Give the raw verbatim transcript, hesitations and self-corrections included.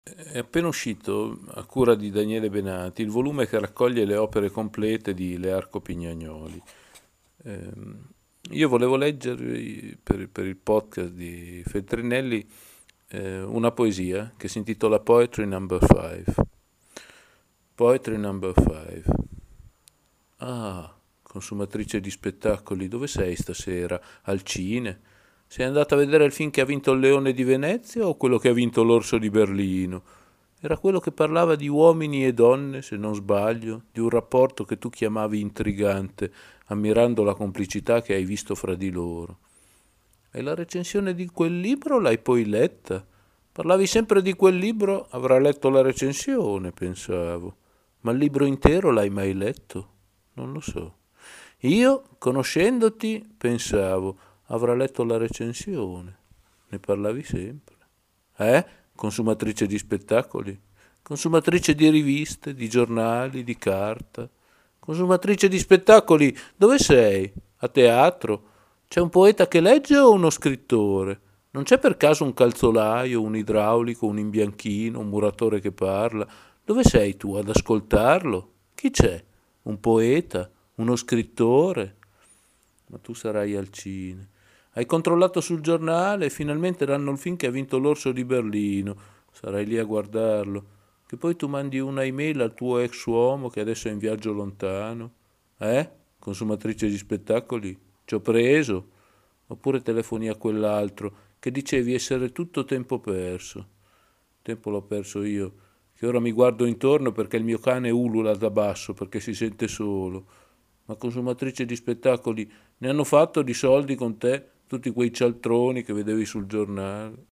È appena uscito, a cura di Daniele Benati, il volume che raccoglie le opere complete di Learco Pignagnoli. Ehm, io volevo leggervi per, per il podcast di Feltrinelli eh, una poesia che si intitola Poetry Number five. Poetry Number five. Ah, consumatrice di spettacoli, dove sei stasera? Al cine? Sei andata a vedere il film che ha vinto il Leone di Venezia o quello che ha vinto l'Orso di Berlino? Era quello che parlava di uomini e donne, se non sbaglio, di un rapporto che tu chiamavi intrigante, ammirando la complicità che hai visto fra di loro. E la recensione di quel libro l'hai poi letta? Parlavi sempre di quel libro, avrà letto la recensione, pensavo. Ma il libro intero l'hai mai letto? Non lo so. Io, conoscendoti, pensavo, avrà letto la recensione. Ne parlavi sempre. Eh? Consumatrice di spettacoli? Consumatrice di riviste, di giornali, di carta? Consumatrice di spettacoli, dove sei? A teatro? C'è un poeta che legge o uno scrittore? Non c'è per caso un calzolaio, un idraulico, un imbianchino, un muratore che parla? Dove sei tu ad ascoltarlo? Chi c'è? Un poeta? Uno scrittore? Ma tu sarai al cinema. Hai controllato sul giornale e finalmente danno il film che ha vinto l'Orso di Berlino. Sarai lì a guardarlo. Che poi tu mandi una email al tuo ex uomo che adesso è in viaggio lontano. Eh? Consumatrice di spettacoli? Ci ho preso. Oppure telefoni a quell'altro che dicevi essere tutto tempo perso. Tempo l'ho perso io, che ora mi guardo intorno perché il mio cane ulula da basso, perché si sente solo. Ma consumatrice di spettacoli, ne hanno fatto di soldi con te tutti quei cialtroni che vedevi sul giornale?